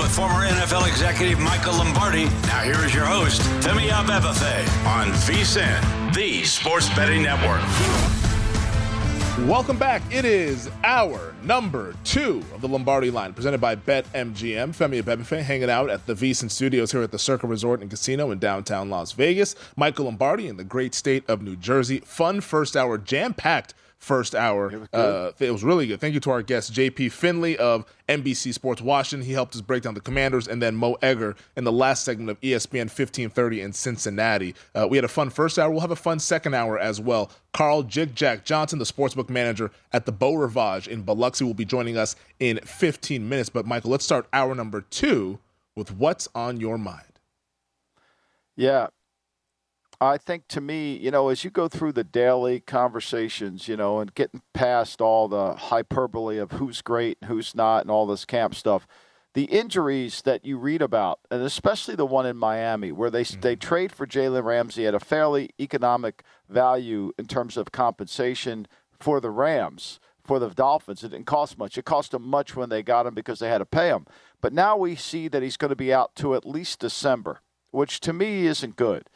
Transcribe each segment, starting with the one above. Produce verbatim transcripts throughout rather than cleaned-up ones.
with former N F L executive Michael Lombardi. Now here is your host, Femi Abebefe, on V S I N, the Sports Betting Network. Welcome back. It is hour number two of the Lombardi Line, presented by BetMGM. Femi Abebefe hanging out at the V S I N studios here at the Circa Resort and Casino in downtown Las Vegas. Michael Lombardi in the great state of New Jersey. Fun first hour, jam-packed first hour. It was, uh, it was really good. Thank you to our guest, J P Finley of N B C Sports Washington. He helped us break down the Commanders, and then Mo Egger in the last segment of E S P N fifteen thirty in Cincinnati. Uh, we had a fun first hour. We'll have a fun second hour as well. Carl Jig Jack Johnson, the sportsbook manager at the Beau Rivage in Biloxi, will be joining us in fifteen minutes. But, Michael, let's start hour number two with what's on your mind. Yeah. I think to me, you know, as you go through the daily conversations, you know, and getting past all the hyperbole of who's great and who's not and all this camp stuff, the injuries that you read about, and especially the one in Miami where they mm-hmm. they trade for Jalen Ramsey at a fairly economic value in terms of compensation for the Rams, for the Dolphins. It didn't cost much. It cost them much when they got him because they had to pay him. But now we see that he's going to be out to at least December, which to me isn't good.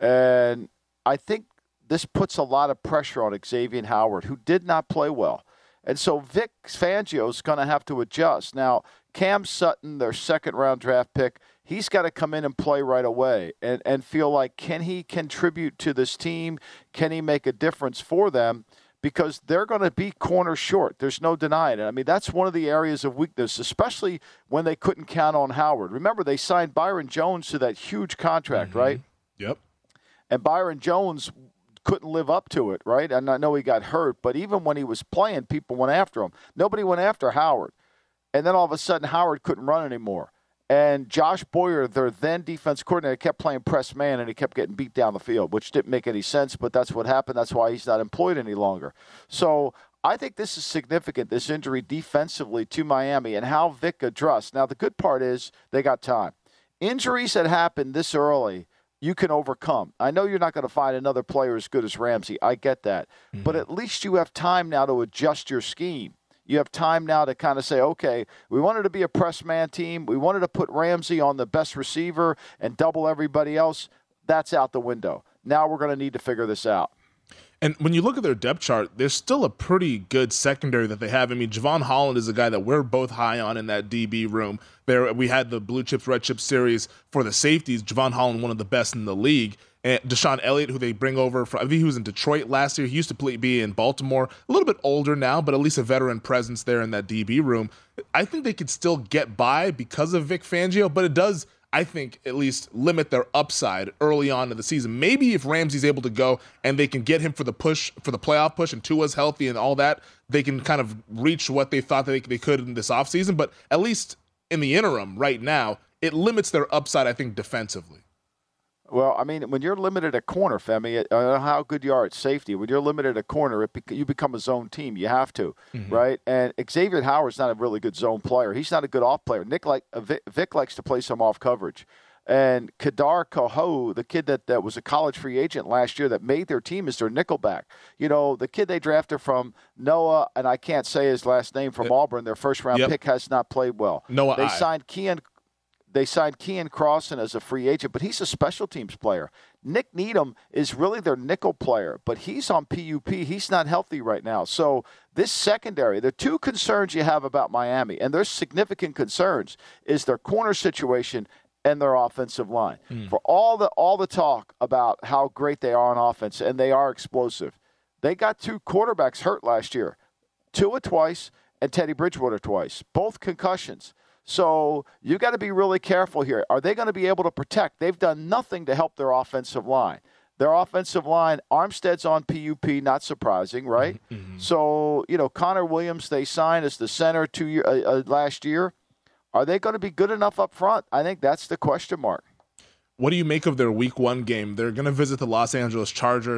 And I think this puts a lot of pressure on Xavier Howard, who did not play well. And so Vic Fangio is going to have to adjust. Now, Cam Sutton, their second-round draft pick, he's got to come in and play right away and, and feel like, can he contribute to this team? Can he make a difference for them? Because they're going to be corner short. There's no denying it. I mean, that's one of the areas of weakness, especially when they couldn't count on Howard. Remember, they signed Byron Jones to that huge contract, mm-hmm. right? Yep. And Byron Jones couldn't live up to it, right? And I know he got hurt, but even when he was playing, people went after him. Nobody went after Howard. And then all of a sudden, Howard couldn't run anymore. And Josh Boyer, their then defense coordinator, kept playing press man, and he kept getting beat down the field, which didn't make any sense, but that's what happened. That's why he's not employed any longer. So I think this is significant, this injury defensively to Miami, and how Vic addressed. Now, the good part is they got time. Injuries that happen this early, you can overcome. I know you're not going to find another player as good as Ramsey. I get that. Mm-hmm. But at least you have time now to adjust your scheme. You have time now to kind of say, okay, we wanted to be a press man team. We wanted to put Ramsey on the best receiver and double everybody else. That's out the window. Now we're going to need to figure this out. And when you look at their depth chart, there's still a pretty good secondary that they have. I mean, Javon Holland is a guy that we're both high on in that D B room. There, we had the Blue Chips, Red Chips series for the safeties. Javon Holland, one of the best in the league. And Deshaun Elliott, who they bring over from, I think he was in Detroit last year. He used to play, be in Baltimore. A little bit older now, but at least a veteran presence there in that D B room. I think they could still get by because of Vic Fangio, but it does, I think, at least limit their upside early on in the season. Maybe if Ramsey's able to go and they can get him for the push, for the playoff push, and Tua's healthy and all that, they can kind of reach what they thought that they, they could in this offseason. But at least in the interim right now, it limits their upside, I think, defensively. Well, I mean, when you're limited at corner, Femi, I don't know how good you are at safety. When you're limited at corner, it bec- you become a zone team. You have to, mm-hmm. right? And Xavier Howard's not a really good zone player. He's not a good off player. Nick like uh, Vic, Vic likes to play some off coverage. And Kadar Koho, the kid that, that was a college free agent last year that made their team, is their nickelback. You know, the kid they drafted from Noah, and I can't say his last name, from uh, Auburn, their first-round yep. pick, has not played well. Noah They I. signed Keon They signed Kean Crossan as a free agent, but he's a special teams player. Nick Needham is really their nickel player, but he's on P U P. He's not healthy right now. So this secondary, the two concerns you have about Miami, and there's significant concerns, is their corner situation and their offensive line. Mm. For all the all the talk about how great they are on offense, and they are explosive, they got two quarterbacks hurt last year, Tua twice and Teddy Bridgewater twice, both concussions. So you got to be really careful here. Are they going to be able to protect? They've done nothing to help their offensive line. Their offensive line, Armstead's on P U P, not surprising, right? Mm-hmm. So, you know, Connor Williams, they signed as the center two year, uh, uh, last year. Are they going to be good enough up front? I think that's the question mark. What do you make of their week one game? They're going to visit the Los Angeles Chargers.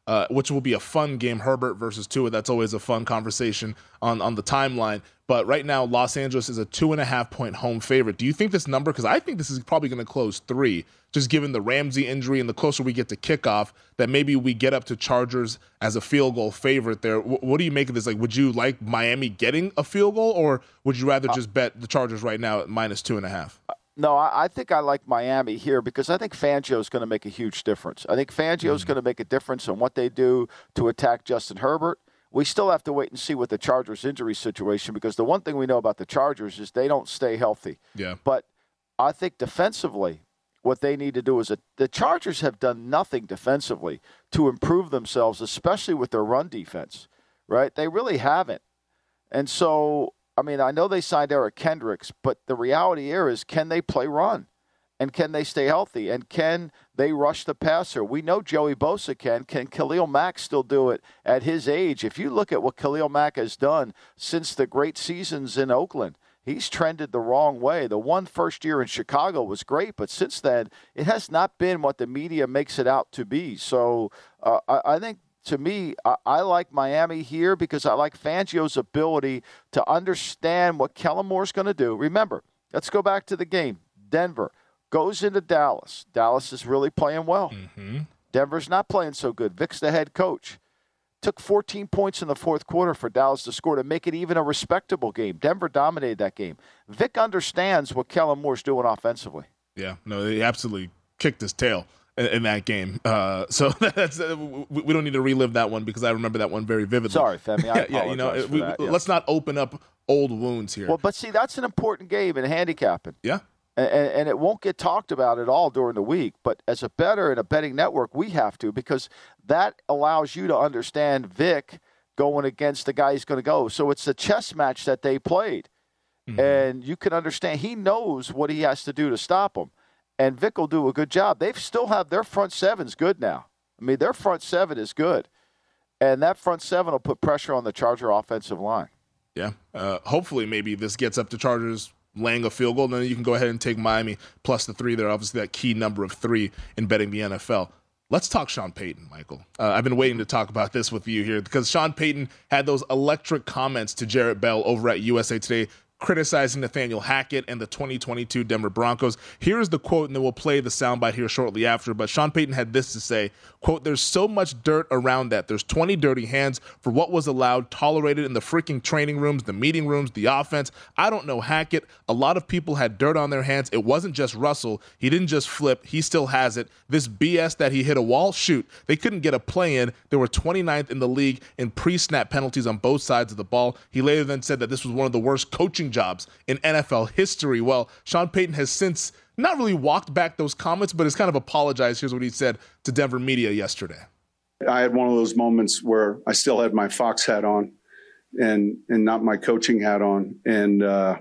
uh, which will be a fun game. Herbert versus Tua. That's always a fun conversation on, on the timeline. But right now, Los Angeles is a two and a half point home favorite. Do you think this number, because I think this is probably going to close three, just given the Ramsey injury and the closer we get to kickoff, that maybe we get up to Chargers as a field goal favorite there. W- what do you make of this? Like, would you like Miami getting a field goal, or would you rather just bet the Chargers right now at minus two and a half? No, I, I think I like Miami here because I think Fangio is going to make a huge difference. I think Fangio is mm. going to make a difference on what they do to attack Justin Herbert. We still have to wait and see with the Chargers injury situation, because the one thing we know about the Chargers is they don't stay healthy. Yeah. But I think defensively, what they need to do is a, the Chargers have done nothing defensively to improve themselves, especially with their run defense, right? They really haven't. And so, I mean, I know they signed Eric Kendricks, but the reality here is, can they play run? And can they stay healthy? And can they rush the passer? We know Joey Bosa can. Can Khalil Mack still do it at his age? If you look at what Khalil Mack has done since the great seasons in Oakland, he's trended the wrong way. The one first year in Chicago was great, but since then, it has not been what the media makes it out to be. So uh, I, I think, to me, I, I like Miami here because I like Fangio's ability to understand what Kellen Moore's going to do. Remember, let's go back to the game. Denver goes into Dallas. Dallas is really playing well. Mm-hmm. Denver's not playing so good. Vic's the head coach. Took fourteen points in the fourth quarter for Dallas to score to make it even a respectable game. Denver dominated that game. Vic understands what Kellen Moore's doing offensively. Yeah, no, they absolutely kicked his tail in, in that game. Uh, so that's uh, we, we don't need to relive that one because I remember that one very vividly. Sorry, Femi. I yeah, yeah, you know, we, that, yeah. let's not open up old wounds here. Well, but see, that's an important game in handicapping. Yeah. And, and it won't get talked about at all during the week. But as a bettor and a betting network, we have to, because that allows you to understand Vic going against the guy he's going to go. So it's a chess match that they played. Mm-hmm. And you can understand he knows what he has to do to stop him. And Vic will do a good job. They still have their front seven's good now. I mean, their front seven is good. And that front seven will put pressure on the Charger offensive line. Yeah. Uh, hopefully maybe this gets up to Chargers laying a field goal, and then you can go ahead and take Miami plus the three. They're obviously that key number of three in betting the N F L. Let's talk Sean Payton, Michael. Uh, I've been waiting to talk about this with you here because Sean Payton had those electric comments to Jarrett Bell over at U S A Today, criticizing Nathaniel Hackett and the twenty twenty-two Denver Broncos. Here is the quote, and then we'll play the soundbite here shortly after. But Sean Payton had this to say, quote, "There's so much dirt around that. There's twenty dirty hands for what was allowed, tolerated in the freaking training rooms, the meeting rooms, the offense. I don't know Hackett. A lot of people had dirt on their hands. It wasn't just Russell. He didn't just flip. He still has it. This B S that he hit a wall, shoot. They couldn't get a play in. They were twenty-ninth in the league in pre-snap penalties on both sides of the ball." He later then said that this was one of the worst coaching jobs in N F L history. Well, Sean Payton has since not really walked back those comments, but has kind of apologized. Here's what he said to Denver media yesterday. I had one of those moments where I still had my Fox hat on and and not my coaching hat on. And, uh,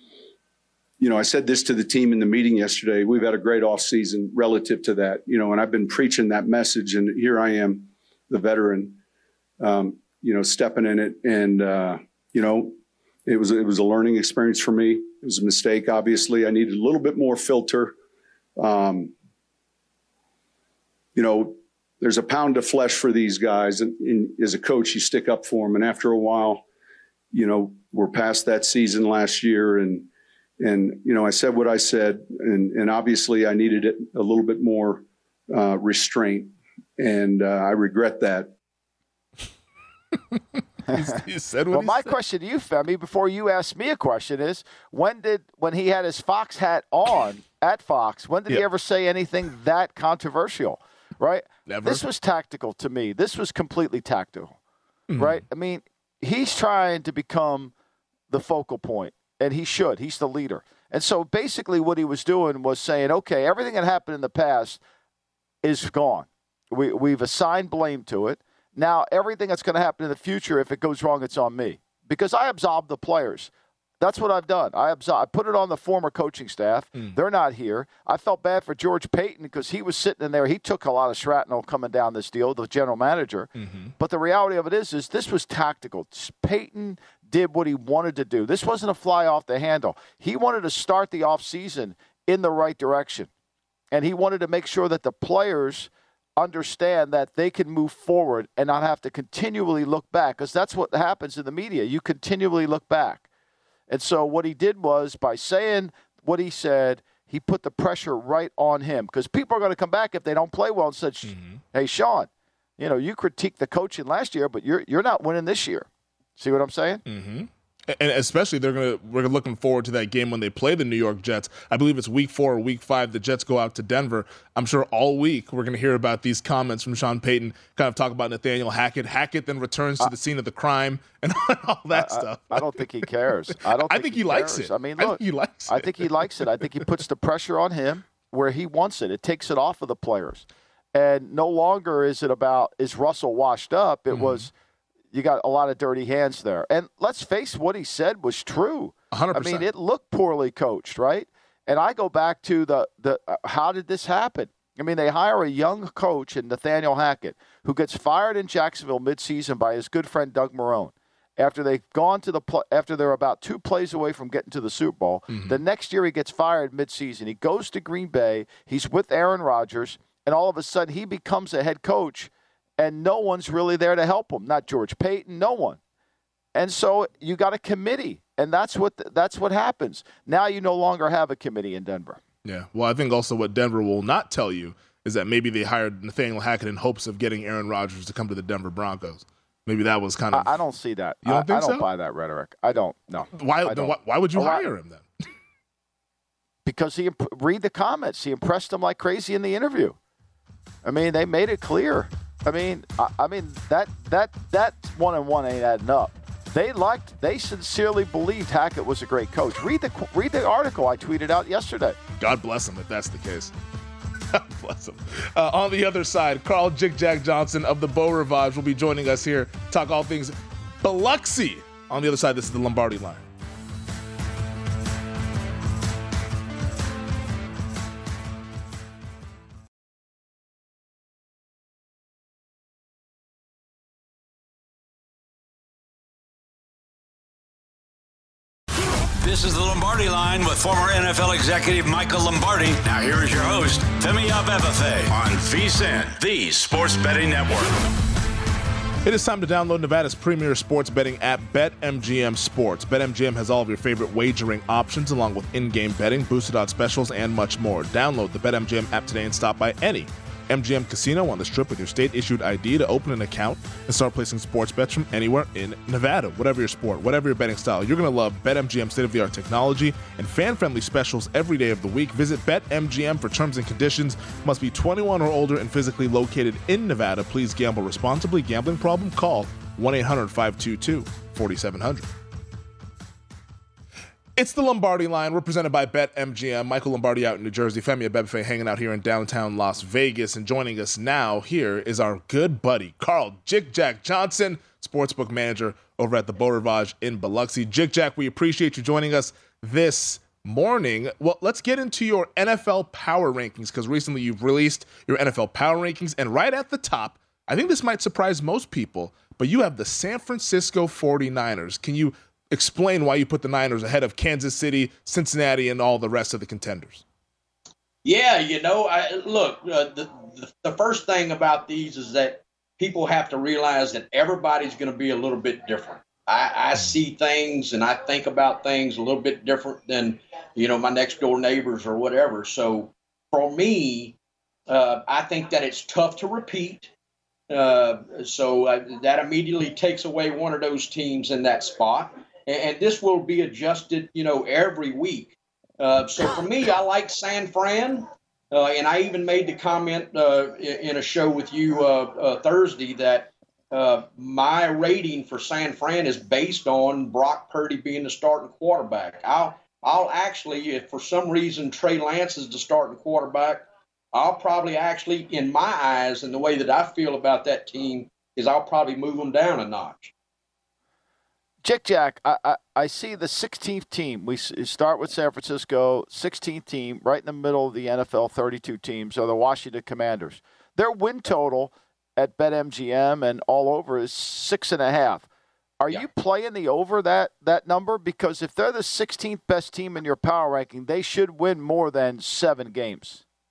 you know, I said this to the team in the meeting yesterday. We've had a great offseason relative to that, you know, and I've been preaching that message. And here I am, the veteran, um, you know, stepping in it. And, uh, you know, it was it was a learning experience for me. It was a mistake, obviously. I needed a little bit more filter. Um, you know, there's a pound of flesh for these guys. And, and as a coach, you stick up for them. And after a while, you know, we're past that season last year. And, and you know, I said what I said. And, and obviously, I needed it a little bit more uh, restraint. And uh, I regret that. He said what well, he my said. question to you, Femi, before you ask me a question is, when did when he had his Fox hat on at Fox, when did yep. he ever say anything that controversial, right? Never. This was tactical to me. This was completely tactical, mm-hmm. right? I mean, he's trying to become the focal point, and he should. He's the leader. And so basically what he was doing was saying, okay, everything that happened in the past is gone. We, we've assigned blame to it. Now, everything that's going to happen in the future, if it goes wrong, it's on me. Because I absolved the players. That's what I've done. I absolved, I put it on the former coaching staff. Mm. They're not here. I felt bad for George Payton because he was sitting in there. He took a lot of shrapnel coming down this deal, the general manager. Mm-hmm. But the reality of it is, is this was tactical. Payton did what he wanted to do. This wasn't a fly off the handle. He wanted to start the offseason in the right direction. And he wanted to make sure that the players understand that they can move forward and not have to continually look back, because that's what happens in the media. You continually look back. And so what he did was, by saying what he said, he put the pressure right on him, because people are going to come back if they don't play well and said, mm-hmm. hey, Sean, you know, you critiqued the coaching last year, but you're you're not winning this year. See what I'm saying? Mm-hmm. And especially they're gonna we're looking forward to that game when they play the New York Jets. I believe it's week four or week five. The Jets go out to Denver. I'm sure all week we're gonna hear about these comments from Sean Payton, kind of talk about Nathaniel Hackett. Hackett then returns to the scene of the crime and all that I, stuff. I, I don't think he cares. I don't. Think I think he, he likes cares. it. I mean, look, I think he likes it. I think he likes it. I think he puts the pressure on him where he wants it. It takes it off of the players, and no longer is it about is Russell washed up. It mm-hmm. was. You got a lot of dirty hands there. And let's face what he said was true. one hundred percent. I mean, it looked poorly coached, right? And I go back to the, the uh, how did this happen? I mean, they hire a young coach in Nathaniel Hackett who gets fired in Jacksonville midseason by his good friend Doug Marrone. After they've gone to the pl- after they're about two plays away from getting to the Super Bowl, mm-hmm. the next year he gets fired midseason. He goes to Green Bay. He's with Aaron Rodgers, and all of a sudden he becomes a head coach. And no one's really there to help him. Not George Payton, no one. And so you got a committee, and that's what the, that's what happens. Now you no longer have a committee in Denver. Yeah. Well, I think also what Denver will not tell you is that maybe they hired Nathaniel Hackett in hopes of getting Aaron Rodgers to come to the Denver Broncos. Maybe that was kind of. I, I don't see that. You don't I, think I don't so? buy that rhetoric. I don't. No. Why? I don't. Why, why would you oh, hire I, him then? Because he read the comments. He impressed them like crazy in the interview. I mean, they made it clear. I mean, I, I mean that that that one and one ain't adding up. They liked, they sincerely believed Hackett was a great coach. Read the read the article I tweeted out yesterday. God bless him if that's the case. God bless him. Uh, on the other side, Carl Jick Jack Johnson of the Beau Rivage will be joining us here, talk all things Biloxi. On the other side, this is the Lombardi Line. This is the Lombardi Line with former N F L executive Michael Lombardi. Now here is your host, Femi Abebefe, on V S I N, the Sports Betting Network. It is time to download Nevada's premier sports betting app, BetMGM Sports. BetMGM has all of your favorite wagering options, along with in-game betting, boosted odds specials, and much more. Download the BetMGM app today and stop by any M G M Casino on the Strip with your state-issued I D to open an account and start placing sports bets from anywhere in Nevada. Whatever your sport, whatever your betting style, you're going to love BetMGM state-of-the-art technology and fan-friendly specials every day of the week. Visit BetMGM for terms and conditions. Must be twenty-one or older and physically located in Nevada. Please gamble responsibly. Gambling problem? Call one eight hundred five two two four seven zero zero. It's the Lombardi Line, represented by BetMGM. Michael Lombardi out in New Jersey. Femi Abebefe hanging out here in downtown Las Vegas. And joining us now here is our good buddy, Carl Jick Jack Johnson, sportsbook manager over at the Beau Rivage in Biloxi. Jick Jack, we appreciate you joining us this morning. Well, let's get into your N F L power rankings, because recently you've released your N F L power rankings. And right at the top, I think this might surprise most people, but you have the San Francisco forty-niners. Can you explain why you put the Niners ahead of Kansas City, Cincinnati, and all the rest of the contenders? Yeah, you know, I, look, uh, the, the the first thing about these is that people have to realize that everybody's going to be a little bit different. I, I see things and I think about things a little bit different than, you know, my next door neighbors or whatever. So for me, uh, I think that it's tough to repeat. Uh, so uh, that immediately takes away one of those teams in that spot. And this will be adjusted, you know, every week. Uh, so for me, I like San Fran. Uh, and I even made the comment uh, in a show with you uh, uh, Thursday that uh, my rating for San Fran is based on Brock Purdy being the starting quarterback. I'll, I'll actually, if for some reason Trey Lance is the starting quarterback, I'll probably actually, in my eyes and the way that I feel about that team, is I'll probably move them down a notch. Jick Jack, I, I, I see the sixteenth team. We start with San Francisco, sixteenth team, right in the middle of the N F L, thirty-two teams, are the Washington Commanders. Their win total at BetMGM and all over is six and a half. Are yeah. you playing the over that, that number? Because if they're the sixteenth best team in your power ranking, they should win more than seven games.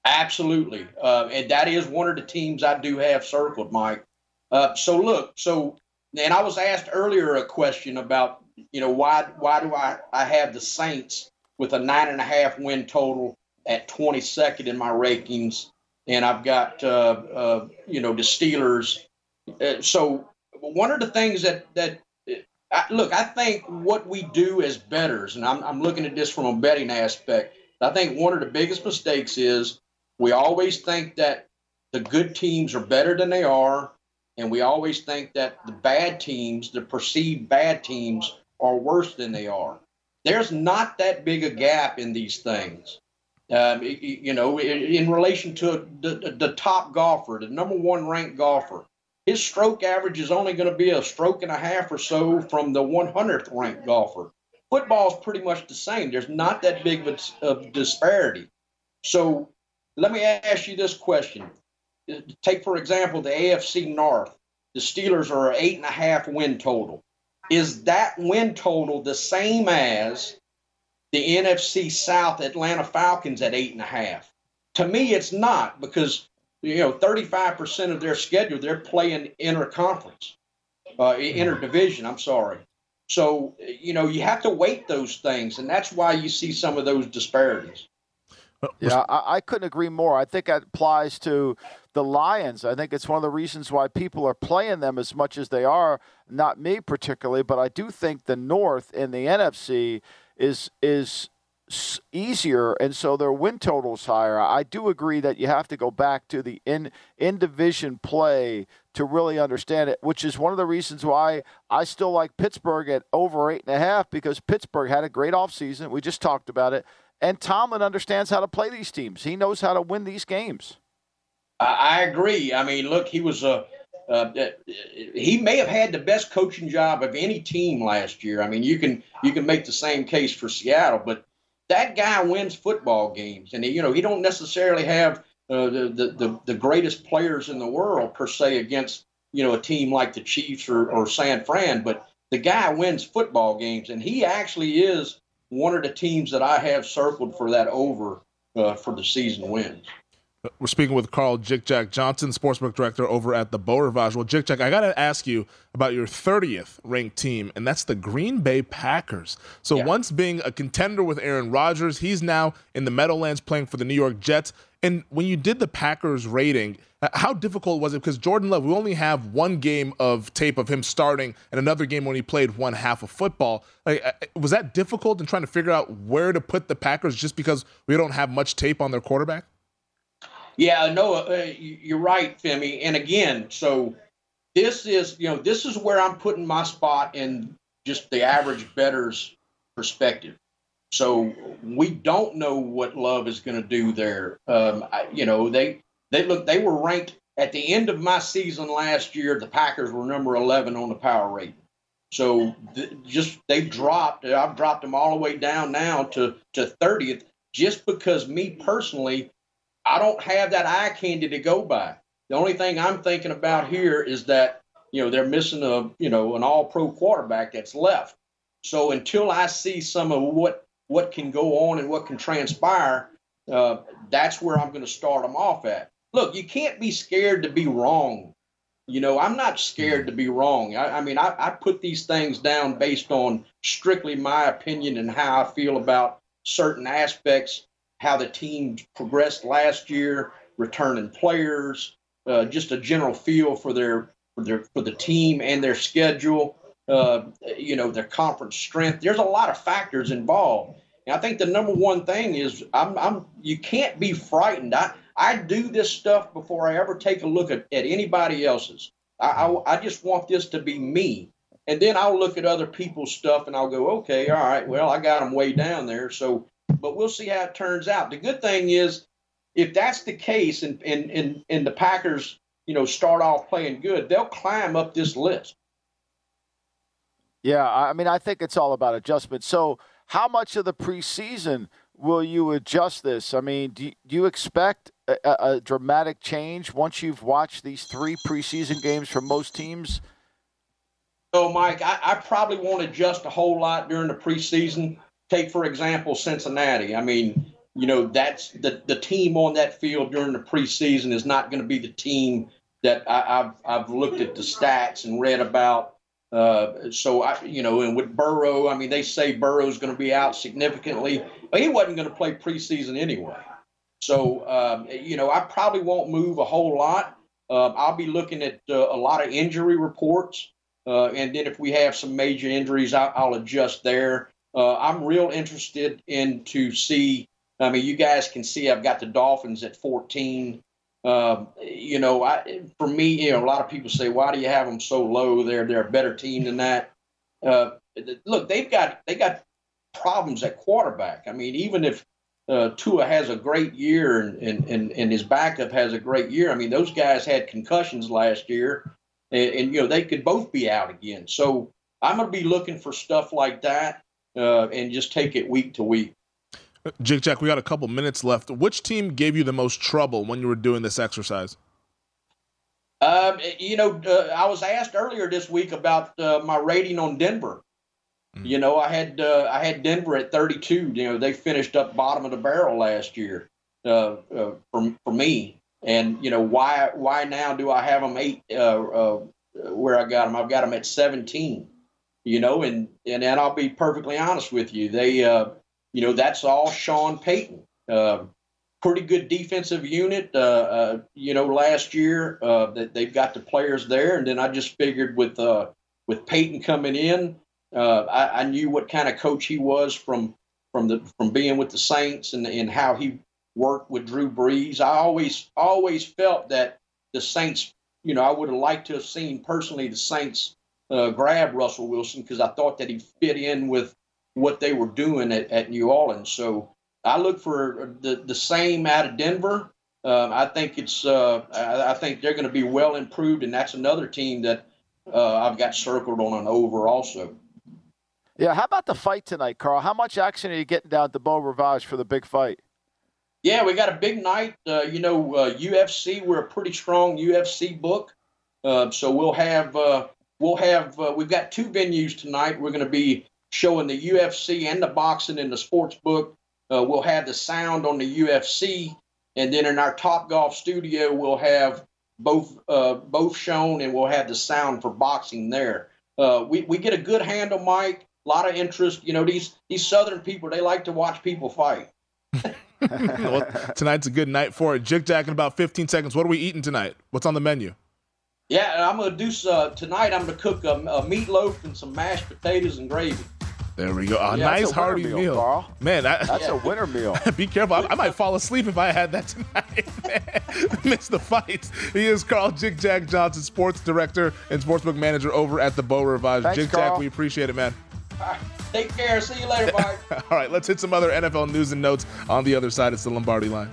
Absolutely. Uh, and that is one of the teams I do have circled, Mike. Uh, so look, so, and I was asked earlier a question about, you know, why, why do I, I have the Saints with a nine and a half win total at twenty-second in my rankings. And I've got, uh, uh, you know, the Steelers. Uh, so one of the things that, that I, look, I think what we do as bettors, and I'm, I'm looking at this from a betting aspect, I think one of the biggest mistakes is we always think that the good teams are better than they are, and we always think that the bad teams, the perceived bad teams, are worse than they are. There's not that big a gap in these things. Um, you know, in, in relation to the, the top golfer, the number one ranked golfer, his stroke average is only going to be a stroke and a half or so from the one hundredth ranked golfer. Football is pretty much the same. There's not that big of a, of disparity. So let me ask you this question. Take, for example, the A F C North. The Steelers are an eight and a half win total. Is that win total the same as the N F C South Atlanta Falcons at eight and a half? To me, it's not, because, you know, thirty-five percent of their schedule, they're playing interconference, uh, interdivision, I'm sorry. So, you know, you have to weight those things, and that's why you see some of those disparities. Yeah, I, I couldn't agree more. I think that applies to the Lions. I think it's one of the reasons why people are playing them as much as they are. Not me particularly, but I do think the North and the N F C is is easier, and so their win total's higher. I do agree that you have to go back to the in in division play to really understand it, which is one of the reasons why I still like Pittsburgh at over eight and a half, because Pittsburgh had a great offseason. We just talked about it. And Tomlin understands how to play these teams. He knows how to win these games. I agree. I mean, look, he was a uh, he may have had the best coaching job of any team last year. I mean, you can you can make the same case for Seattle, but that guy wins football games, and he, you know, he don't necessarily have uh, the, the the the greatest players in the world per se against, you know, a team like the Chiefs or, or San Fran, but the guy wins football games, and he actually is one of the teams that I have circled for that over uh, for the season wins. We're speaking with Carl Jick-Jack Johnson, sportsbook director over at the Beau Rivage. Well, Jick-Jack, I got to ask you about your thirtieth ranked team, and that's the Green Bay Packers. So yeah. Once being a contender with Aaron Rodgers, he's now in the Meadowlands playing for the New York Jets. And when you did the Packers rating, how difficult was it? Because Jordan Love, we only have one game of tape of him starting and another game when he played one half of football. Like, was that difficult in trying to figure out where to put the Packers just because we don't have much tape on their quarterback? Yeah, no, uh, you're right, Femi. And again, so this is, you know, this is where I'm putting my spot in just the average bettor's perspective. So we don't know what Love is going to do there. Um, I, you know, they they look they were ranked at the end of my season last year. The Packers were number eleven on the power rating. So th- just they dropped. I've dropped them all the way down now to to thirtieth, just because me personally, I don't have that eye candy to go by. The only thing I'm thinking about here is that, you know, they're missing a, you know, an all-pro quarterback that's left. So until I see some of what, what can go on and what can transpire, uh, that's where I'm going to start them off at. Look, you can't be scared to be wrong. You know, I'm not scared to be wrong. I, I mean, I, I put these things down based on strictly my opinion and how I feel about certain aspects, how the team progressed last year, returning players, uh, just a general feel for their for their for the team and their schedule, uh, you know, their conference strength. There's a lot of factors involved. And I think the number one thing is I'm I'm you can't be frightened. I, I do this stuff before I ever take a look at, at anybody else's. I, I I just want this to be me. And then I'll look at other people's stuff and I'll go, okay, all right, well, I got them way down there. So but we'll see how it turns out. The good thing is, if that's the case and, and, and, and the Packers, you know, start off playing good, they'll climb up this list. Yeah, I mean, I think it's all about adjustment. So how much of the preseason will you adjust this? I mean, do you, do you expect a, a dramatic change once you've watched these three preseason games from most teams? So, Mike, I, I probably won't adjust a whole lot during the preseason. Take, for example, Cincinnati. I mean, you know, that's the, the team on that field during the preseason is not going to be the team that I, I've I've looked at the stats and read about. Uh, so, I, you know, and with Burrow, I mean, they say Burrow's going to be out significantly, but he wasn't going to play preseason anyway. So, um, you know, I probably won't move a whole lot. Uh, I'll be looking at uh, a lot of injury reports. Uh, and then if we have some major injuries, I'll, I'll adjust there. Uh, I'm real interested in to see, I mean, you guys can see I've got the Dolphins at fourteen. Um, you know, I, for me, you know, a lot of people say, why do you have them so low? They're they're a better team than that. Uh, look, they've got they got problems at quarterback. I mean, even if uh, Tua has a great year and, and and and his backup has a great year, I mean, those guys had concussions last year, and, and you know they could both be out again. So I'm going to be looking for stuff like that uh, and just take it week to week. Jig Jack, we got a couple minutes left. Which team gave you the most trouble when you were doing this exercise? Um, you know, uh, I was asked earlier this week about uh, my rating on Denver. Mm. You know, I had uh, I had Denver at thirty-two. You know, they finished up bottom of the barrel last year uh, uh, for for me. And you know, why why now do I have them eight? Uh, uh, where I got them, I've got them at seventeen. You know, and and and I'll be perfectly honest with you, they. Uh, You know, that's all Sean Payton. Uh, pretty good defensive unit, uh, uh, you know, last year. Uh, that they've got the players there. And then I just figured with uh, with Payton coming in, uh, I, I knew what kind of coach he was from from the from being with the Saints and, and how he worked with Drew Brees. I always always felt that the Saints, you know, I would have liked to have seen personally the Saints uh, grab Russell Wilson because I thought that he fit in with what they were doing at, at New Orleans. So I look for the, the same out of Denver. Uh, I think it's uh, I, I think they're going to be well improved, and that's another team that uh, I've got circled on an over also. Yeah, how about the fight tonight, Carl? How much action are you getting down at the Beau Rivage for the big fight? Yeah, we got a big night. Uh, you know, uh, U F C, we're a pretty strong U F C book. Uh, so we'll have uh, we'll have uh, we've got two venues tonight. We're going to be showing the U F C and the boxing in the sports book. Uh, we'll have the sound on the U F C, and then in our Top Golf studio, we'll have both uh, both shown, and we'll have the sound for boxing there. Uh, we we get a good handle, Mike. A lot of interest. You know, these these Southern people, they like to watch people fight. Well, tonight's a good night for it. Jig Jack, in about fifteen seconds, what are we eating tonight? What's on the menu? Yeah, I'm going to do uh, tonight. I'm going to cook a, a meatloaf and some mashed potatoes and gravy. There we go. A yeah, nice a hearty meal, meal. Carl. Man, that, that's yeah. a winter meal. Be careful. I, I might fall asleep if I had that tonight. Miss the fights. He is Carl Jig Jack Johnson, sports director and sportsbook manager over at the Beau Rivage. Thanks, Jig Carl. Jack, we appreciate it, man. All right, take care. See you later, Mike. All right, let's hit some other N F L news and notes on the other side. It's the Lombardi Line.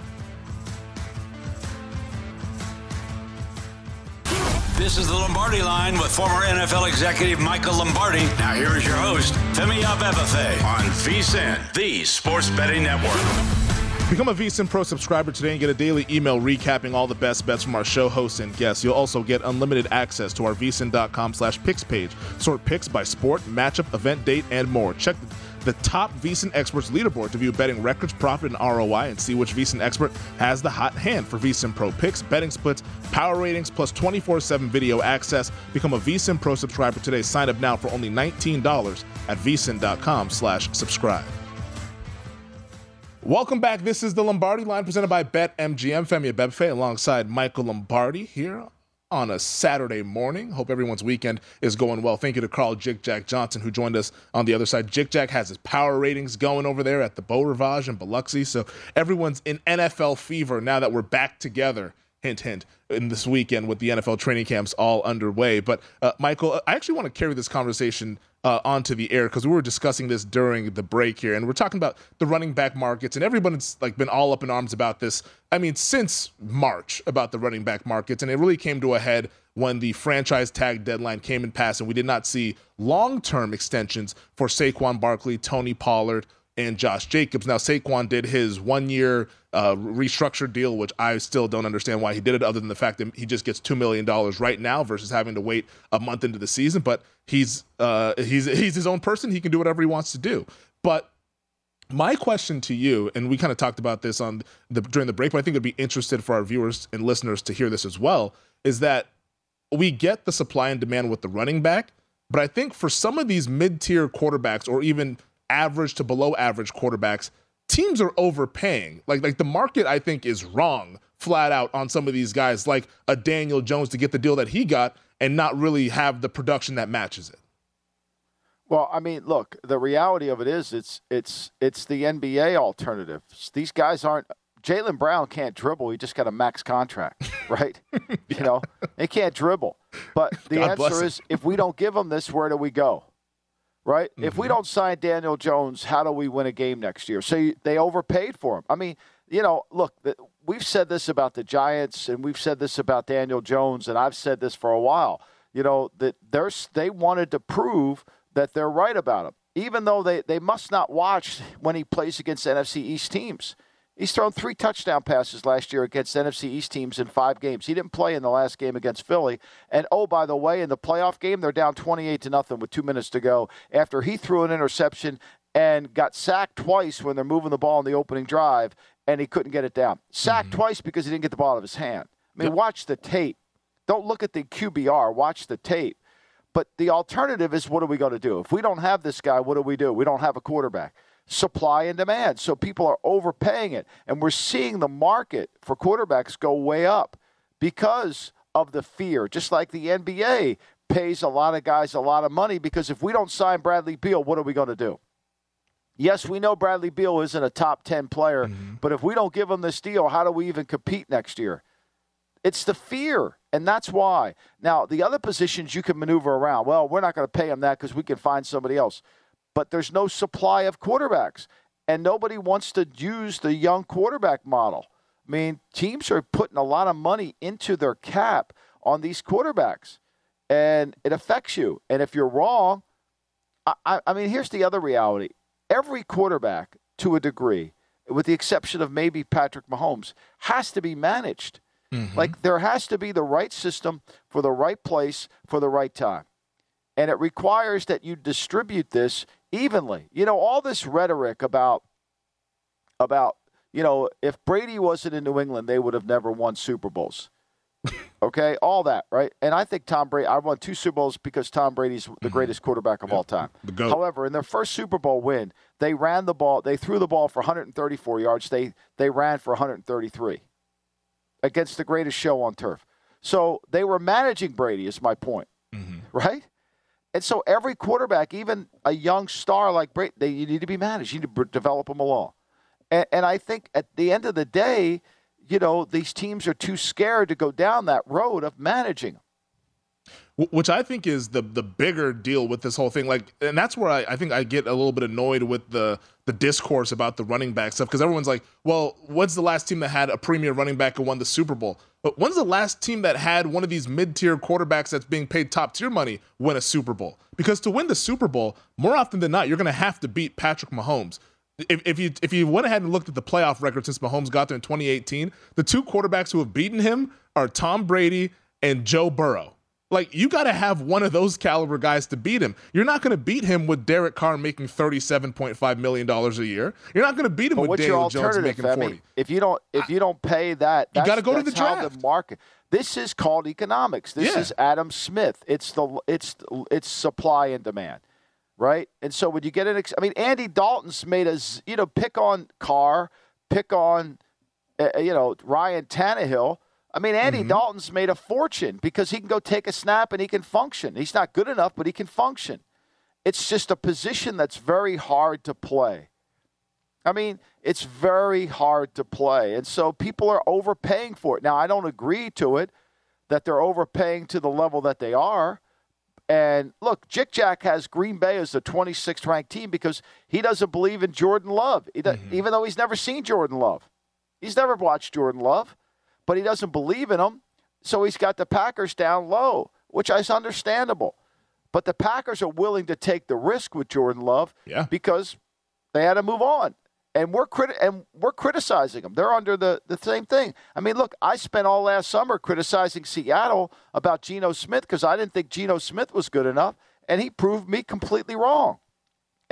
This is the Lombardi Line with former N F L executive Michael Lombardi. Now here is your host, Femi Abebefe, on VSiN, the Sports Betting Network. Become a VSiN Pro subscriber today and get a daily email recapping all the best bets from our show hosts and guests. You'll also get unlimited access to our vsin.com slash picks page. Sort picks by sport, matchup, event date, and more. Check the the top VSiN experts leaderboard to view betting records, profit, and R O I, and see which VSiN expert has the hot hand for VSiN Pro picks, betting splits, power ratings, plus twenty-four seven video access. Become a VSiN Pro subscriber today. Sign up now for only nineteen dollars at vsin.com slash subscribe. Welcome back. This is the Lombardi Line presented by BetMGM. Femi Abebefe alongside Michael Lombardi here on a Saturday morning. Hope everyone's weekend is going well. Thank you to Carl Jig Jack Johnson, who joined us on the other side. Jig Jack has his power ratings going over there at the Beau Rivage in Biloxi, so everyone's in N F L fever now that we're back together, hint, hint, in this weekend with the N F L training camps all underway. But, uh, Michael, I actually want to carry this conversation Uh, onto the air because we were discussing this during the break here, and we're talking about the running back markets, and everyone's like been all up in arms about this. I mean, since March about the running back markets, and it really came to a head when the franchise tag deadline came and passed, and we did not see long-term extensions for Saquon Barkley, Tony Pollard, and Josh Jacobs. Now, Saquon did his one-year uh, restructured deal, which I still don't understand why he did it, other than the fact that he just gets two million dollars right now versus having to wait a month into the season. But he's uh, he's he's his own person. He can do whatever he wants to do. But My question to you, and we kind of talked about this on the during the break, but I think it'd be interested for our viewers and listeners to hear this as well, is that we get the supply and demand with the running back, but I think for some of these mid-tier quarterbacks or even average to below average quarterbacks, teams are overpaying. Like, like the market, I think, is wrong flat out on some of these guys, like a Daniel Jones to get the deal that he got and not really have the production that matches it. Well, I mean, look, the reality of it is it's it's it's the N B A alternative. These guys aren't – Jaylen Brown can't dribble. He just got a max contract, right? yeah. You know, he can't dribble. But the God answer is if we don't give him this, where do we go, right? Mm-hmm. If we don't sign Daniel Jones, how do we win a game next year? So you, they overpaid for him. I mean, you know, look, the, we've said this about the Giants and we've said this about Daniel Jones, and I've said this for a while, you know, that there's, they wanted to prove – that they're right about him, even though they, they must not watch when he plays against N F C East teams. He's thrown three touchdown passes last year against N F C East teams in five games. He didn't play in the last game against Philly. And, oh, by the way, in the playoff game, they're down twenty-eight to nothing with two minutes to go after he threw an interception and got sacked twice when they're moving the ball in the opening drive, and he couldn't get it down. Sacked mm-hmm. twice because he didn't get the ball out of his hand. I mean, yep. watch the tape. Don't look at the Q B R. Watch the tape. But the alternative is, what are we going to do? If we don't have this guy, what do we do? We don't have a quarterback. Supply and demand. So people are overpaying it. And we're seeing the market for quarterbacks go way up because of the fear. Just like the N B A pays a lot of guys a lot of money because if we don't sign Bradley Beal, what are we going to do? Yes, we know Bradley Beal isn't a top ten player, mm-hmm. but if we don't give him this deal, how do we even compete next year? It's the fear, and that's why. Now, the other positions you can maneuver around. Well, we're not going to pay him that because we can find somebody else. But there's no supply of quarterbacks, and nobody wants to use the young quarterback model. I mean, teams are putting a lot of money into their cap on these quarterbacks, and it affects you. And if you're wrong, I, I, I mean, here's the other reality. Every quarterback, to a degree, with the exception of maybe Patrick Mahomes, has to be managed. Mm-hmm. Like, there has to be the right system for the right place for the right time. And it requires that you distribute this evenly. You know, all this rhetoric about, about you know, if Brady wasn't in New England, they would have never won Super Bowls. Okay? All that, right? And I think Tom Brady – I won two Super Bowls because Tom Brady's the greatest quarterback of yeah, all time. The GOAT. However, in their first Super Bowl win, they ran the ball – they threw the ball for one hundred thirty-four yards. They They ran for one hundred thirty-three. Against the greatest show on turf. So they were managing Brady, is my point, mm-hmm. right? And so every quarterback, even a young star like Brady, they, you need to be managed. You need to develop them along. And, and I think at the end of the day, you know, these teams are too scared to go down that road of managing them. Which I think is the the bigger deal with this whole thing. Like, and that's where I, I think I get a little bit annoyed with the the discourse about the running back stuff, because everyone's like, well, what's the last team that had a premier running back and won the Super Bowl? But when's the last team that had one of these mid-tier quarterbacks that's being paid top-tier money win a Super Bowl? Because to win the Super Bowl, more often than not, you're going to have to beat Patrick Mahomes. If, if you if you went ahead and looked at the playoff record since Mahomes got there in twenty eighteen, the two quarterbacks who have beaten him are Tom Brady and Joe Burrow. Like, you got to have one of those caliber guys to beat him. You're not going to beat him with Derek Carr making thirty-seven point five million dollars a year. You're not going to beat him but with Daniel Jones making forty. I mean, if you don't, if you don't pay that, you got to go to the draft. The market. This is called economics. This yeah. is Adam Smith. It's the it's it's supply and demand, right? And so when you get an, I mean, Andy Dalton's made us, you know, pick on Carr, pick on, uh, you know, Ryan Tannehill. I mean, Andy mm-hmm. Dalton's made a fortune because he can go take a snap and he can function. He's not good enough, but he can function. It's just a position that's very hard to play. I mean, it's very hard to play. And so people are overpaying for it. Now, I don't agree to it, that they're overpaying to the level that they are. And look, Jick Jack has Green Bay as the twenty-sixth ranked team because he doesn't believe in Jordan Love, mm-hmm. even though he's never seen Jordan Love. He's never watched Jordan Love. But he doesn't believe in them, so he's got the Packers down low, which is understandable. But the Packers are willing to take the risk with Jordan Love yeah. because they had to move on. And we're criti- and we're criticizing them. They're under the, the same thing. I mean, look, I spent all last summer criticizing Seattle about Geno Smith because I didn't think Geno Smith was good enough, and he proved me completely wrong.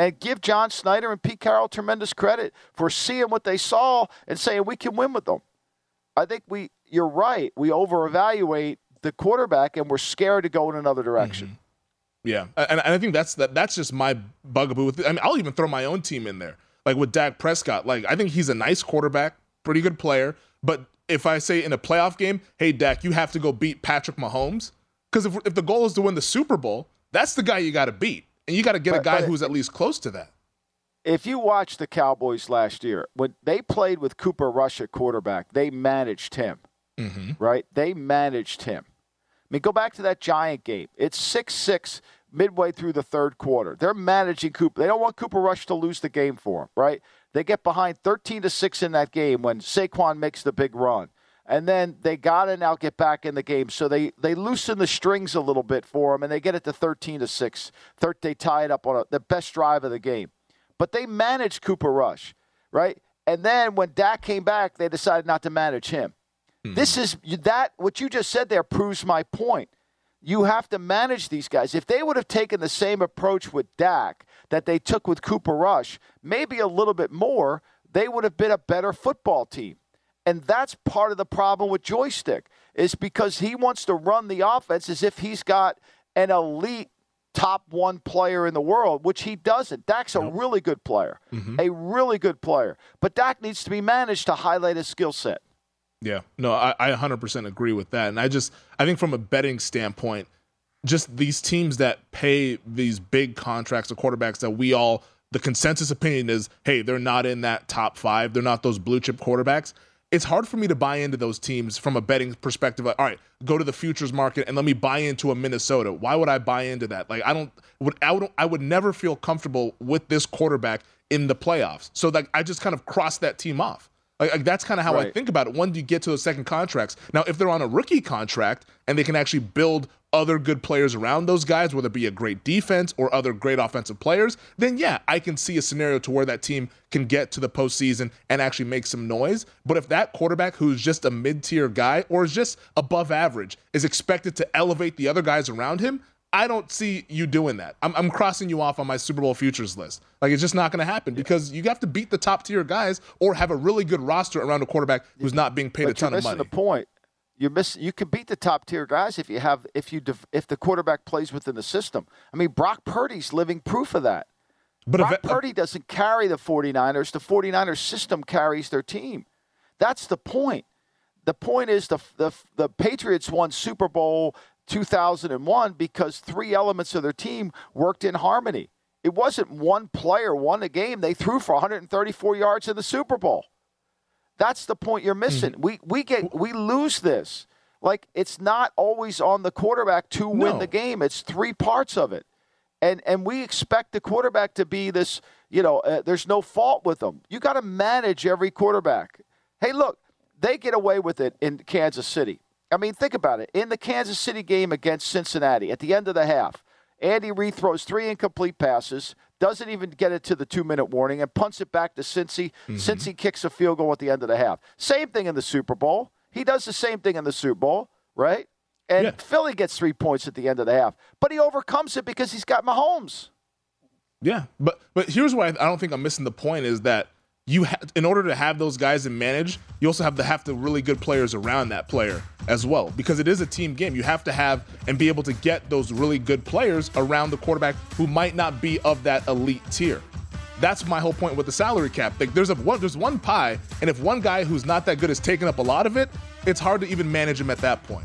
And give John Snyder and Pete Carroll tremendous credit for seeing what they saw and saying we can win with them. I think we, you're right, we over-evaluate the quarterback and we're scared to go in another direction. Mm-hmm. Yeah, and, and I think that's that. That's just my bugaboo with it. I mean, I'll even throw my own team in there, like with Dak Prescott. Like, I think he's a nice quarterback, pretty good player. But if I say in a playoff game, hey, Dak, you have to go beat Patrick Mahomes, because if if the goal is to win the Super Bowl, that's the guy you got to beat, and you got to get but, a guy who's at least close to that. If you watch the Cowboys last year, when they played with Cooper Rush at quarterback, they managed him, mm-hmm. right? They managed him. I mean, go back to that Giant game. It's six six midway through the third quarter. They're managing Cooper. They don't want Cooper Rush to lose the game for them, right? They get behind thirteen to six in that game when Saquon makes the big run. And then they got to now get back in the game. So they, they loosen the strings a little bit for them, and they get it to thirteen to six. Third, they tie it up on a, the best drive of the game. But they managed Cooper Rush, right? And then when Dak came back, they decided not to manage him. Mm-hmm. This is that what you just said there proves my point. You have to manage these guys. If they would have taken the same approach with Dak that they took with Cooper Rush, maybe a little bit more, they would have been a better football team. And that's part of the problem with Joystick, is because he wants to run the offense as if he's got an elite top one player in the world, which he doesn't. Dak's a nope. really good player, mm-hmm. a really good player. But Dak needs to be managed to highlight his skill set. Yeah, no, I, I one hundred percent agree with that. And I just, I think from a betting standpoint, just these teams that pay these big contracts to quarterbacks that we all, the consensus opinion is, hey, they're not in that top five. They're not those blue chip quarterbacks. It's hard for me to buy into those teams from a betting perspective. Like, all right, go to the futures market and let me buy into a Minnesota. Why would I buy into that? Like, I don't, would, I would, I would never feel comfortable with this quarterback in the playoffs. So like, I just kind of cross that team off. Like, like that's kind of how right. I think about it. When do you get to those second contracts? Now, if they're on a rookie contract and they can actually build other good players around those guys, whether it be a great defense or other great offensive players, then yeah, I can see a scenario to where that team can get to the postseason and actually make some noise. But if that quarterback who's just a mid-tier guy or is just above average is expected to elevate the other guys around him, I don't see you doing that. I'm, I'm crossing you off on my Super Bowl futures list. Like, it's just not going to happen because you have to beat the top tier guys or have a really good roster around a quarterback who's not being paid but a ton of money. You're missing the point. You miss. You can beat the top tier guys if you have if you if the quarterback plays within the system. I mean, Brock Purdy's living proof of that. But Brock if, Purdy doesn't carry the 49ers. The 49ers system carries their team. That's the point. The point is the the the Patriots won Super Bowl two thousand one because three elements of their team worked in harmony. It wasn't one player won a game. They threw for one hundred thirty-four yards in the Super Bowl. That's the point you're missing. Mm-hmm. We we get we lose this. Like, it's not always on the quarterback to win no. the game. It's three parts of it. And and we expect the quarterback to be this, you know, uh, there's no fault with them. You got to manage every quarterback. Hey, look, they get away with it in Kansas City. I mean, think about it. In the Kansas City game against Cincinnati, at the end of the half, Andy Reid throws three incomplete passes, doesn't even get it to the two-minute warning, and punts it back to Cincy. Mm-hmm. Cincy kicks a field goal at the end of the half. Same thing in the Super Bowl. He does the same thing in the Super Bowl, right? And yeah. Philly gets three points at the end of the half. But he overcomes it because he's got Mahomes. Yeah, but but here's why I don't think I'm missing the point is that you ha- in order to have those guys and manage, you also have to have the really good players around that player as well, because it is a team game. You have to have and be able to get those really good players around the quarterback who might not be of that elite tier. That's my whole point with the salary cap. Like, there's a one, there's one pie, and if one guy who's not that good is taking up a lot of it, it's hard to even manage him at that point.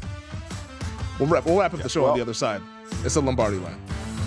We'll wrap, we'll wrap up the show well, on the other side. It's the Lombardi line.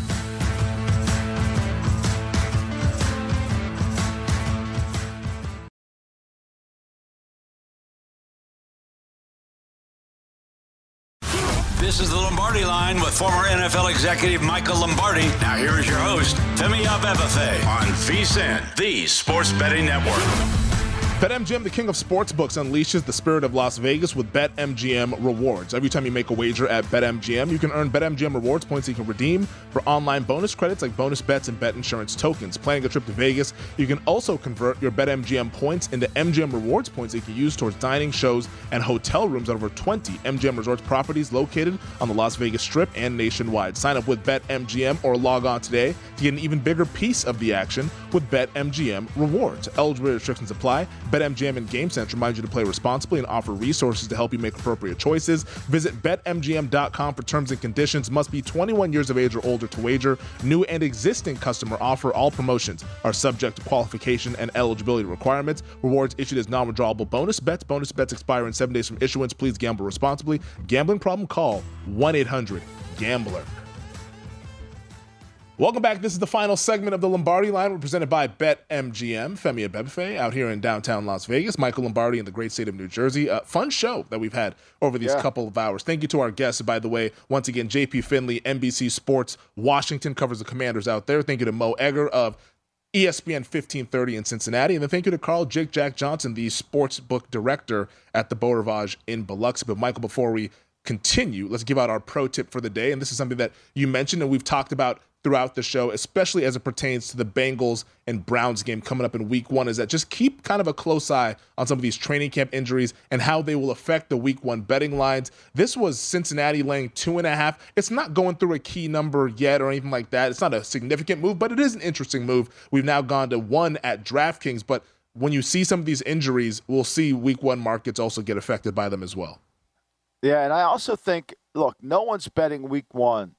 This is the Lombardi Line with former N F L executive Michael Lombardi. Now here is your host, Femi Abebefe, on V S I N, the Sports Betting Network. BetMGM, the king of sportsbooks, unleashes the spirit of Las Vegas with BetMGM rewards. Every time you make a wager at BetMGM, you can earn BetMGM rewards points you can redeem for online bonus credits like bonus bets and bet insurance tokens. Planning a trip to Vegas, you can also convert your BetMGM points into M G M rewards points that you can use towards dining, shows, and hotel rooms at over twenty M G M Resorts properties located on the Las Vegas Strip and nationwide. Sign up with BetMGM or log on today to get an even bigger piece of the action with BetMGM rewards. Eligibility restrictions apply. BetMGM and GameSense remind you to play responsibly and offer resources to help you make appropriate choices. Visit Bet M G M dot com for terms and conditions. Must be twenty-one years of age or older to wager. New and existing customer offer. All promotions are subject to qualification and eligibility requirements. Rewards issued as non-withdrawable bonus bets. Bonus bets expire in seven days from issuance. Please gamble responsibly. Gambling problem? Call one eight hundred gambler. Welcome back. This is the final segment of the Lombardi Line. We're presented by BetMGM. Femi Abebefe out here in downtown Las Vegas. Michael Lombardi in the great state of New Jersey. Uh, fun show that we've had over these yeah. couple of hours. Thank you to our guests, by the way. Once again, J P Finley, N B C Sports Washington, covers the Commanders out there. Thank you to Mo Egger of E S P N fifteen thirty in Cincinnati. And then thank you to Carl Jake Jack Johnson, the sports book director at the Beau Rivage in Biloxi. But Michael, before we continue, let's give out our pro tip for the day. And this is something that you mentioned and we've talked about throughout the show, especially as it pertains to the Bengals and Browns game coming up in week one, is that just keep kind of a close eye on some of these training camp injuries and how they will affect the week one betting lines. This was Cincinnati laying two and a half. It's not going through a key number yet or anything like that. It's not a significant move, but it is an interesting move. We've now gone to one at DraftKings, but when you see some of these injuries, we'll see week one markets also get affected by them as well. Yeah, and I also think, look, no one's betting week one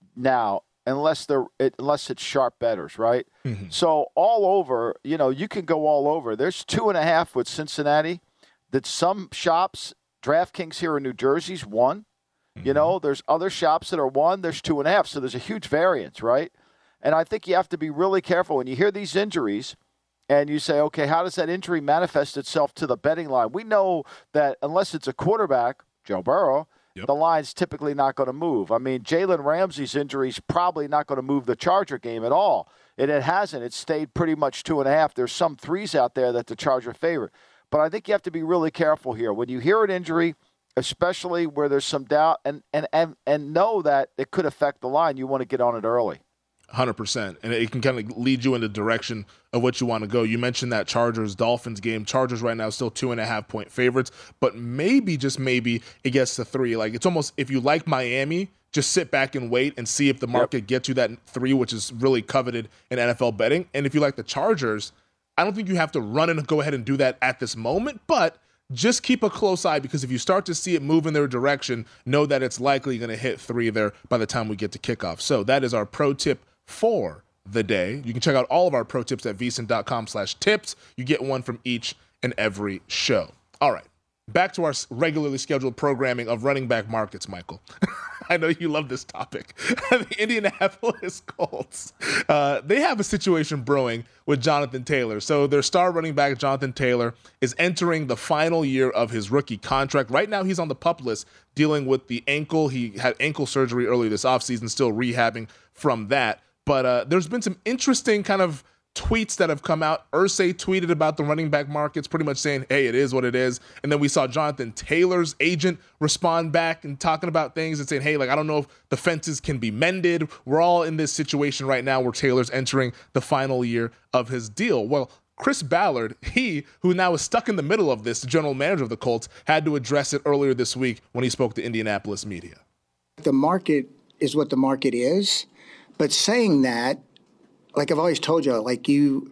now unless they're it, unless it's sharp bettors, right? Mm-hmm. So all over, you know, you can go all over. There's two and a half with Cincinnati that some shops, DraftKings here in New Jersey's one. Mm-hmm. You know, there's other shops that are one. There's two and a half. So there's a huge variance, right? And I think you have to be really careful when you hear these injuries and you say, okay, how does that injury manifest itself to the betting line? We know that unless it's a quarterback, Joe Burrow, Yep. the line's typically not going to move. I mean, Jalen Ramsey's injury is probably not going to move the Charger game at all. And it hasn't. It's stayed pretty much two and a half. There's some threes out there that the Charger favorite. But I think you have to be really careful here. When you hear an injury, especially where there's some doubt, and and and, and know that it could affect the line, you want to get on it early. one hundred percent. And it can kind of lead you in the direction of what you want to go. You mentioned that Chargers-Dolphins game. Chargers right now still two and a half point favorites, but maybe, just maybe, it gets to three. Like, it's almost, if you like Miami, just sit back and wait and see if the market yep. gets you that three, which is really coveted in N F L betting. And if you like the Chargers, I don't think you have to run and go ahead and do that at this moment, but just keep a close eye, because if you start to see it move in their direction, know that it's likely going to hit three there by the time we get to kickoff. So that is our pro tip for the day. You can check out all of our pro tips at vsin.com slash tips. You get one from each and every show. All right, back to our regularly scheduled programming of running back markets, Michael. I know you love this topic. The Indianapolis Colts, uh, they have a situation brewing with Jonathan Taylor. So their star running back, Jonathan Taylor, is entering the final year of his rookie contract. Right now, he's on the PUP list dealing with the ankle. He had ankle surgery earlier this offseason, still rehabbing from that. But uh, there's been some interesting kind of tweets that have come out. Irsay tweeted about the running back markets, pretty much saying, hey, it is what it is. And then we saw Jonathan Taylor's agent respond back and talking about things and saying, hey, like, I don't know if the fences can be mended. We're all in this situation right now where Taylor's entering the final year of his deal. Well, Chris Ballard, he, who now is stuck in the middle of this, the general manager of the Colts, had to address it earlier this week when he spoke to Indianapolis media. The market is what the market is. But saying that, like I've always told you, like you,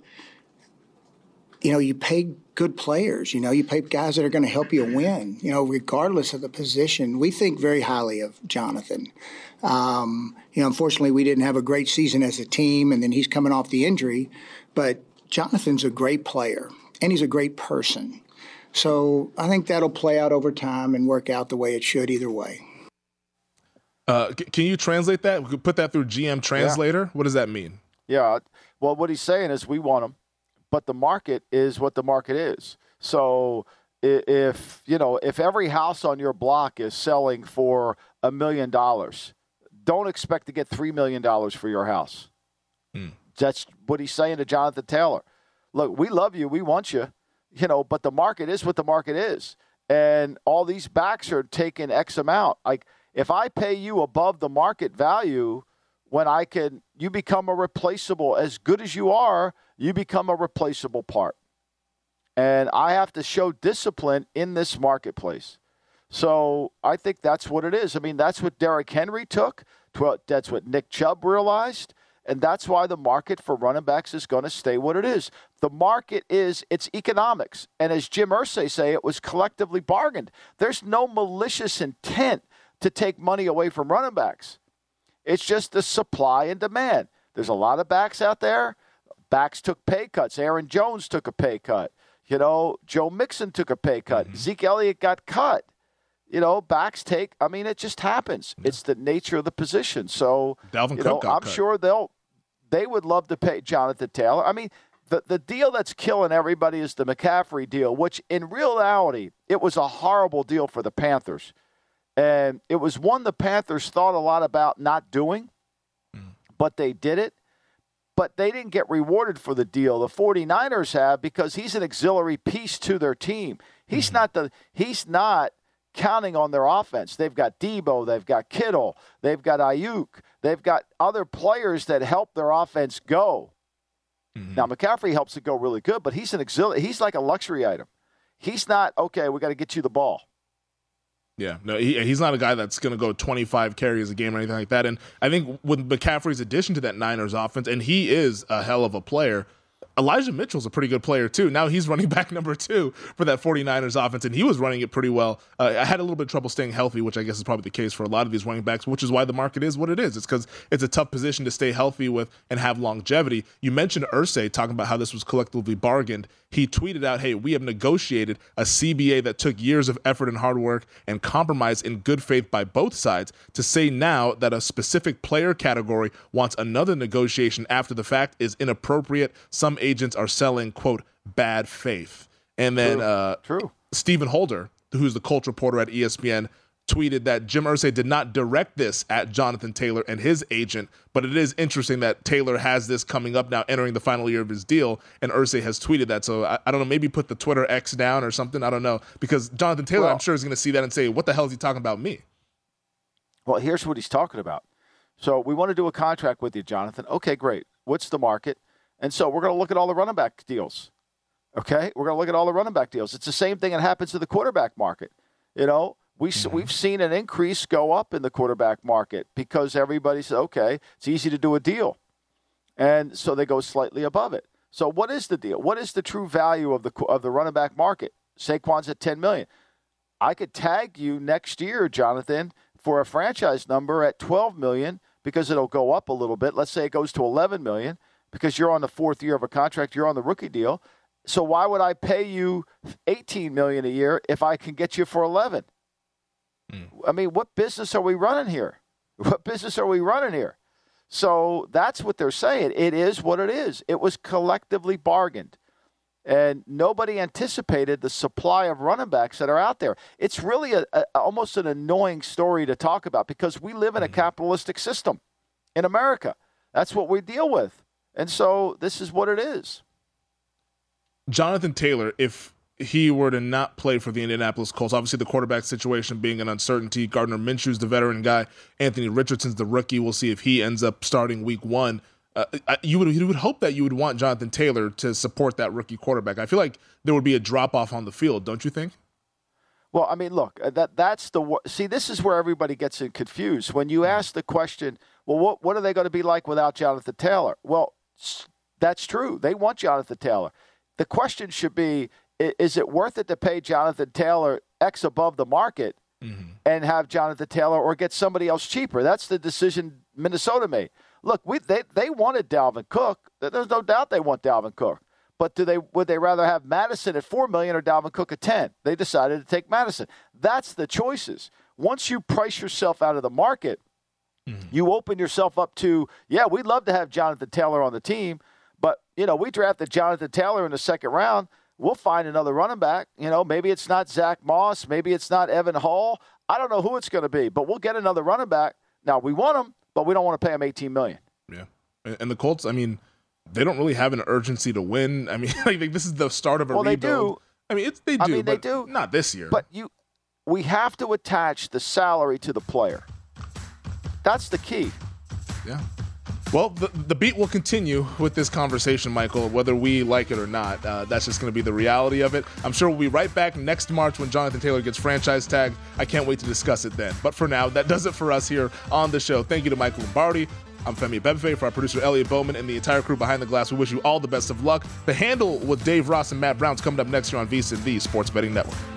you know, you pay good players, you know, you pay guys that are going to help you win, you know, regardless of the position. We think very highly of Jonathan. Um, you know, unfortunately, we didn't have a great season as a team, and then he's coming off the injury. But Jonathan's a great player, and he's a great person. So I think that'll play out over time and work out the way it should either way. Uh, c- can you translate that? We could put that through G M Translator. Yeah. What does that mean? Yeah. Well, what he's saying is we want him, but the market is what the market is. So if, you know, if every house on your block is selling for a million dollars, don't expect to get three million dollars for your house. Hmm. That's what he's saying to Jonathan Taylor. Look, we love you. We want you. you know, but the market is what the market is. And all these backs are taking X amount. Like, if I pay you above the market value, when I can, you become a replaceable. As good as you are, you become a replaceable part. And I have to show discipline in this marketplace. So I think that's what it is. I mean, that's what Derrick Henry took. That's what Nick Chubb realized. And that's why the market for running backs is going to stay what it is. The market is, it's economics. And as Jim Irsay say, it was collectively bargained. There's no malicious intent to take money away from running backs. It's just the supply and demand. There's a lot of backs out there. Backs took pay cuts. Aaron Jones took a pay cut. You know, Joe Mixon took a pay cut. Mm-hmm. Zeke Elliott got cut. You know, backs take, I mean, it just happens. Yeah. It's the nature of the position. So, Dalvin you Cook know, got I'm cut. sure they'll, they would love to pay Jonathan Taylor. I mean, the, the deal that's killing everybody is the McCaffrey deal, which in reality, it was a horrible deal for the Panthers. And it was one the Panthers thought a lot about not doing, mm. but they did it. But they didn't get rewarded for the deal. The 49ers have, because he's an auxiliary piece to their team. He's mm. not the he's not counting on their offense. They've got Debo, they've got Kittle, they've got Ayuk, they've got other players that help their offense go. Mm-hmm. Now, McCaffrey helps it go really good, but he's an auxiliary. He's like a luxury item. He's not, okay, we got to get you the ball. Yeah, no, he, he's not a guy that's going to go twenty-five carries a game or anything like that. And I think with McCaffrey's addition to that Niners offense, and he is a hell of a player, Elijah Mitchell's a pretty good player too. Now he's running back number two for that 49ers offense, and he was running it pretty well. Uh, I had a little bit of trouble staying healthy, which I guess is probably the case for a lot of these running backs, which is why the market is what it is. It's because it's a tough position to stay healthy with and have longevity. You mentioned Irsay talking about how this was collectively bargained. He tweeted out, hey, we have negotiated a C B A that took years of effort and hard work and compromise in good faith by both sides. To say now that a specific player category wants another negotiation after the fact is inappropriate. Some agents are selling, quote, bad faith. And then True. Uh, True. Stephen Holder, who's the Colts reporter at E S P N, tweeted that Jim Irsay did not direct this at Jonathan Taylor and his agent, but it is interesting that Taylor has this coming up now, entering the final year of his deal, and Irsay has tweeted that. So I, I don't know, maybe put the Twitter X down or something. I don't know, because Jonathan Taylor, well, I'm sure, is going to see that and say, what the hell is he talking about me? Well, here's what he's talking about. So we want to do a contract with you, Jonathan. Okay, great. What's the market? And so we're going to look at all the running back deals. Okay? We're going to look at all the running back deals. It's the same thing that happens to the quarterback market. You know, we, mm-hmm. we've seen an increase go up in the quarterback market because everybody says, okay, it's easy to do a deal. And so they go slightly above it. So what is the deal? What is the true value of the of the running back market? Saquon's at ten million dollars. I could tag you next year, Jonathan, for a franchise number at twelve million dollars because it'll go up a little bit. Let's say it goes to eleven million dollars because you're on the fourth year of a contract. You're on the rookie deal. So why would I pay you eighteen million dollars a year if I can get you for eleven? Mm. I mean, what business are we running here? What business are we running here? So that's what they're saying. It is what it is. It was collectively bargained. And nobody anticipated the supply of running backs that are out there. It's really a, a, almost an annoying story to talk about because we live in a capitalistic system in America. That's what we deal with. And so this is what it is. Jonathan Taylor, if he were to not play for the Indianapolis Colts, obviously the quarterback situation being an uncertainty, Gardner Minshew's the veteran guy, Anthony Richardson's the rookie. We'll see if he ends up starting week one. Uh, you would you would hope that you would want Jonathan Taylor to support that rookie quarterback. I feel like there would be a drop-off on the field, don't you think? Well, I mean, look, that that's the – see, this is where everybody gets confused. When you ask the question, well, what, what are they going to be like without Jonathan Taylor? Well, that's true. They want Jonathan Taylor. The question should be, is it worth it to pay Jonathan Taylor X above the market mm-hmm. and have Jonathan Taylor or get somebody else cheaper? That's the decision Minnesota made. Look, we, they they wanted Dalvin Cook. There's no doubt they want Dalvin Cook. But do they would they rather have Madison at four million dollars or Dalvin Cook at ten? They decided to take Madison. That's the choices. Once you price yourself out of the market, mm-hmm. you open yourself up to, yeah, we'd love to have Jonathan Taylor on the team, but you know, we drafted Jonathan Taylor in the second round. We'll find another running back. You know, maybe it's not Zach Moss, maybe it's not Evan Hall. I don't know who it's going to be, but we'll get another running back. Now we want him, but we don't want to pay him eighteen million dollars. Yeah. And the Colts, I mean, they don't really have an urgency to win. I mean, I think this is the start of a well, rebuild. Well, they do. I mean, it's, they do, I mean, but they do. not this year. But you, we have to attach the salary to the player. That's the key. Yeah. Well, the, the beat will continue with this conversation, Michael, whether we like it or not. Uh, that's just going to be the reality of it. I'm sure we'll be right back next March when Jonathan Taylor gets franchise tagged. I can't wait to discuss it then. But for now, that does it for us here on the show. Thank you to Michael Lombardi. I'm Femi Abebefe. For our producer, Elliot Bowman, and the entire crew behind the glass, we wish you all the best of luck. The Handle with Dave Ross and Matt Brown's coming up next here on VSiN, the Sports Betting Network.